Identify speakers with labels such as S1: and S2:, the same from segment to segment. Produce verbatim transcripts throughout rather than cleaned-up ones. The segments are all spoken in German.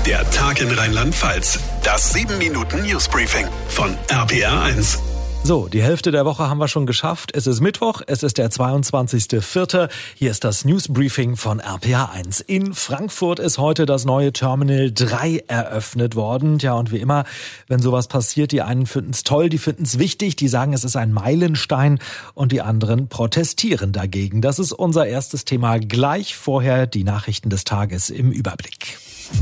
S1: Der Tag in Rheinland-Pfalz. Das sieben Minuten Newsbriefing von R P R eins.
S2: So, die Hälfte der Woche haben wir schon geschafft. Es ist Mittwoch, es ist der zweiundzwanzigster vierte Hier ist das Newsbriefing von R P R eins. In Frankfurt ist heute das neue Terminal drei eröffnet worden. Tja, und wie immer, wenn sowas passiert, die einen finden es toll, die finden es wichtig, die sagen, es ist ein Meilenstein und die anderen protestieren dagegen. Das ist unser erstes Thema. Gleich vorher die Nachrichten des Tages im Überblick.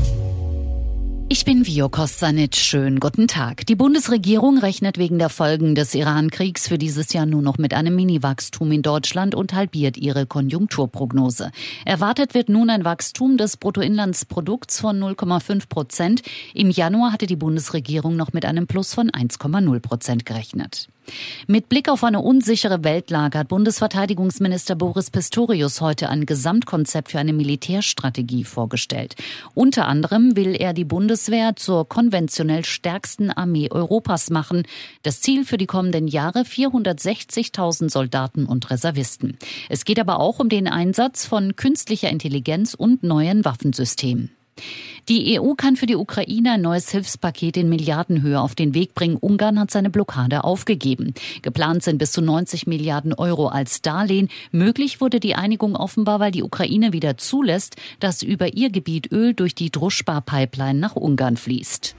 S3: Ich bin Vio Kostanic. Schönen guten Tag. Die Bundesregierung rechnet wegen der Folgen des Iran-Kriegs für dieses Jahr nur noch mit einem Mini-Wachstum in Deutschland und halbiert ihre Konjunkturprognose. Erwartet wird nun ein Wachstum des Bruttoinlandsprodukts von null Komma fünf Prozent. Im Januar hatte die Bundesregierung noch mit einem Plus von eins Komma null Prozent gerechnet. Mit Blick auf eine unsichere Weltlage hat Bundesverteidigungsminister Boris Pistorius heute ein Gesamtkonzept für eine Militärstrategie vorgestellt. Unter anderem will er die Bundeswehr zur konventionell stärksten Armee Europas machen. Das Ziel für die kommenden Jahre vierhundertsechzigtausend Soldaten und Reservisten. Es geht aber auch um den Einsatz von künstlicher Intelligenz und neuen Waffensystemen. Die E U kann für die Ukraine ein neues Hilfspaket in Milliardenhöhe auf den Weg bringen. Ungarn hat seine Blockade aufgegeben. Geplant sind bis zu neunzig Milliarden Euro als Darlehen. Möglich wurde die Einigung offenbar, weil die Ukraine wieder zulässt, dass über ihr Gebiet Öl durch die Druschba-Pipeline nach Ungarn fließt.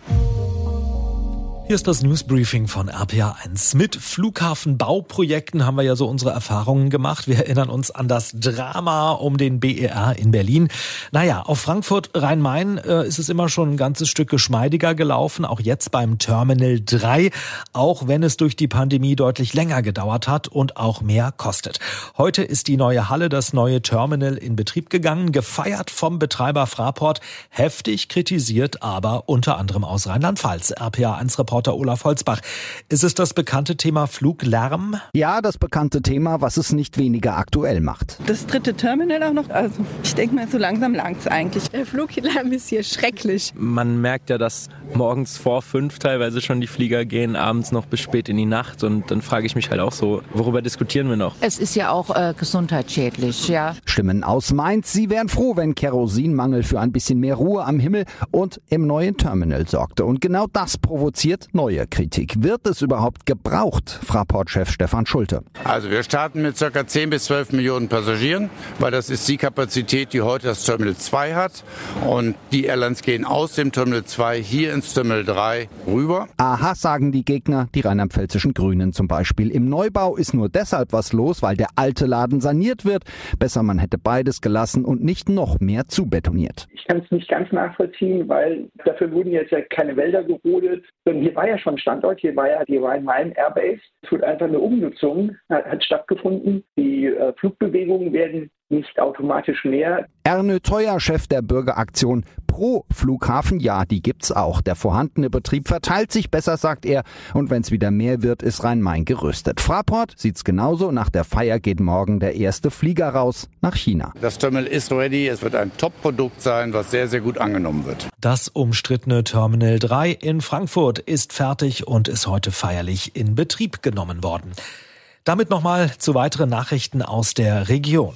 S2: Hier ist das Newsbriefing von R P R eins. Mit Flughafenbauprojekten haben wir ja so unsere Erfahrungen gemacht. Wir erinnern uns an das Drama um den B E R in Berlin. Naja, auf Frankfurt Rhein-Main äh, ist es immer schon ein ganzes Stück geschmeidiger gelaufen, auch jetzt beim Terminal drei, auch wenn es durch die Pandemie deutlich länger gedauert hat und auch mehr kostet. Heute ist die neue Halle, das neue Terminal in Betrieb gegangen, gefeiert vom Betreiber Fraport, heftig kritisiert, aber unter anderem aus Rheinland-Pfalz. R P R eins-Reporter Olaf Holzbach. Ist es das bekannte Thema Fluglärm?
S4: Ja, das bekannte Thema, was es nicht weniger aktuell macht.
S5: Das dritte Terminal auch noch. Also ich denke mal, so langsam langt's eigentlich.
S6: Der Fluglärm ist hier schrecklich.
S7: Man merkt ja, dass morgens vor fünf teilweise schon die Flieger gehen, abends noch bis spät in die Nacht. Und dann frage ich mich halt auch so, worüber diskutieren wir noch?
S8: Es ist ja auch äh, gesundheitsschädlich, ja.
S4: Stimmen aus Mainz. Sie wären froh, wenn Kerosinmangel für ein bisschen mehr Ruhe am Himmel und im neuen Terminal sorgte. Und genau das provoziert neue Kritik. Wird es überhaupt gebraucht? Fraport-Chef Stefan Schulte.
S9: Also wir starten mit ca. zehn bis zwölf Millionen Passagieren, weil das ist die Kapazität, die heute das Terminal zwei hat. Und die Airlines gehen aus dem Terminal zwei hier ins Terminal drei rüber.
S4: Aha, sagen die Gegner, die rheinland-pfälzischen Grünen zum Beispiel. Im Neubau ist nur deshalb was los, weil der alte Laden saniert wird. Besser, man hätte beides gelassen und nicht noch mehr zubetoniert.
S10: Ich kann es nicht ganz nachvollziehen, weil dafür wurden jetzt ja keine Wälder gerodet. Hier war ja schon Standort, hier war ja die Rhein-Main Airbase. Es wird einfach eine Umnutzung, hat, hat stattgefunden. Die äh, Flugbewegungen werden nicht automatisch mehr.
S4: Erne Theuer, Chef der Bürgeraktion Pro Flughafen, ja, die gibt's auch. Der vorhandene Betrieb verteilt sich besser, sagt er. Und wenn es wieder mehr wird, ist Rhein-Main gerüstet. Fraport sieht's genauso. Nach der Feier geht morgen der erste Flieger raus nach China.
S9: Das Terminal ist ready. Es wird ein Top-Produkt sein, was sehr, sehr gut angenommen wird.
S2: Das umstrittene Terminal drei in Frankfurt ist fertig und ist heute feierlich in Betrieb genommen worden. Damit nochmal zu weiteren Nachrichten aus der Region.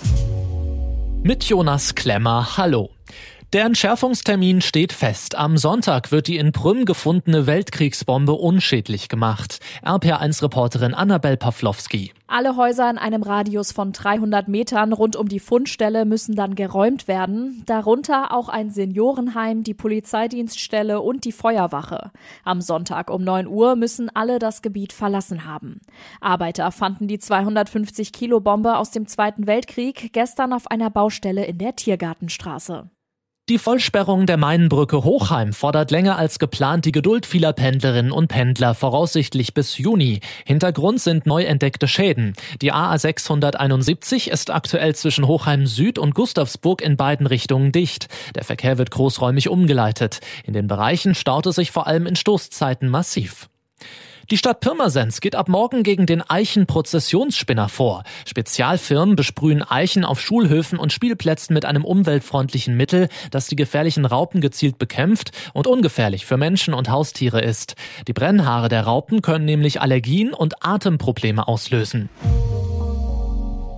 S11: Mit Jonas Klemmer, hallo. Der Entschärfungstermin steht fest. Am Sonntag wird die in Prüm gefundene Weltkriegsbombe unschädlich gemacht. R P R eins-Reporterin Annabel Pawlowski.
S12: Alle Häuser in einem Radius von dreihundert Metern rund um die Fundstelle müssen dann geräumt werden. Darunter auch ein Seniorenheim, die Polizeidienststelle und die Feuerwache. Am Sonntag um neun Uhr müssen alle das Gebiet verlassen haben. Arbeiter fanden die zweihundertfünfzig Kilo Bombe aus dem Zweiten Weltkrieg gestern auf einer Baustelle in der Tiergartenstraße.
S11: Die Vollsperrung der Mainbrücke Hochheim fordert länger als geplant die Geduld vieler Pendlerinnen und Pendler, voraussichtlich bis Juni. Hintergrund sind neu entdeckte Schäden. Die A A sechshunderteinundsiebzig ist aktuell zwischen Hochheim Süd und Gustavsburg in beiden Richtungen dicht. Der Verkehr wird großräumig umgeleitet. In den Bereichen staut es sich vor allem in Stoßzeiten massiv. Die Stadt Pirmasens geht ab morgen gegen den Eichen-Prozessionsspinner vor. Spezialfirmen besprühen Eichen auf Schulhöfen und Spielplätzen mit einem umweltfreundlichen Mittel, das die gefährlichen Raupen gezielt bekämpft und ungefährlich für Menschen und Haustiere ist. Die Brennhaare der Raupen können nämlich Allergien und Atemprobleme auslösen.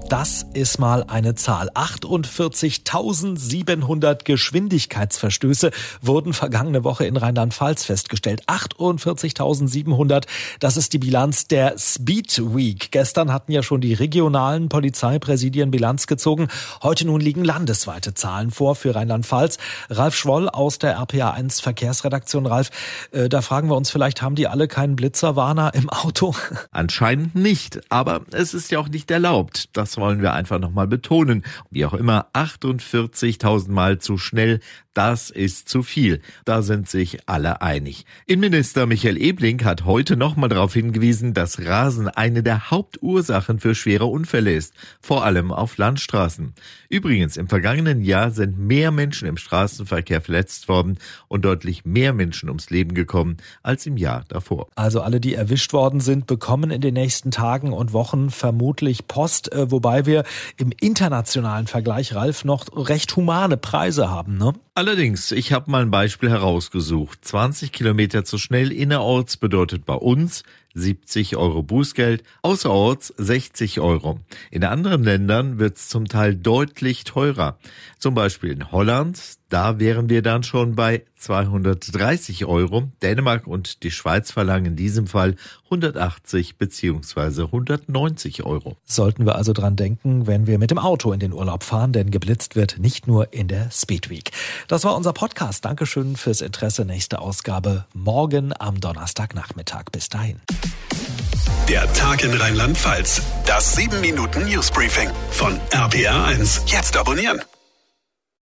S2: Das ist mal eine Zahl. achtundvierzigtausendsiebenhundert Geschwindigkeitsverstöße wurden vergangene Woche in Rheinland-Pfalz festgestellt. achtundvierzigtausendsiebenhundert, das ist die Bilanz der Speed Week. Gestern hatten ja schon die regionalen Polizeipräsidien Bilanz gezogen. Heute nun liegen landesweite Zahlen vor für Rheinland-Pfalz. Ralf Schwoll aus der R P A eins Verkehrsredaktion. Ralf, äh, da fragen wir uns vielleicht, haben die alle keinen Blitzerwarner im Auto?
S13: Anscheinend nicht, aber es ist ja auch nicht erlaubt. Das wollen wir einfach nochmal betonen. Wie auch immer, achtundvierzigtausend Mal zu schnell, das ist zu viel. Da sind sich alle einig. Innenminister Michael Ebling hat heute nochmal darauf hingewiesen, dass Rasen eine der Hauptursachen für schwere Unfälle ist, vor allem auf Landstraßen. Übrigens, im vergangenen Jahr sind mehr Menschen im Straßenverkehr verletzt worden und deutlich mehr Menschen ums Leben gekommen als im Jahr davor.
S2: Also alle, die erwischt worden sind, bekommen in den nächsten Tagen und Wochen vermutlich Post, äh, wobei wir im internationalen Vergleich, Ralf, noch recht humane Preise haben, ne?
S13: Allerdings, ich habe mal ein Beispiel herausgesucht. zwanzig Kilometer zu schnell innerorts bedeutet bei uns siebzig Euro Bußgeld, außerorts sechzig Euro. In anderen Ländern wird es zum Teil deutlich teurer. Zum Beispiel in Holland, da wären wir dann schon bei zweihundertdreißig Euro. Dänemark und die Schweiz verlangen in diesem Fall hundertachtzig bzw. hundertneunzig Euro.
S2: Sollten wir also dran denken, wenn wir mit dem Auto in den Urlaub fahren, denn geblitzt wird nicht nur in der Speed Week. Das war unser Podcast. Dankeschön fürs Interesse. Nächste Ausgabe morgen am Donnerstagnachmittag. Bis dahin.
S1: Der Tag in Rheinland-Pfalz. Das sieben Minuten Newsbriefing von R P R eins. Jetzt abonnieren.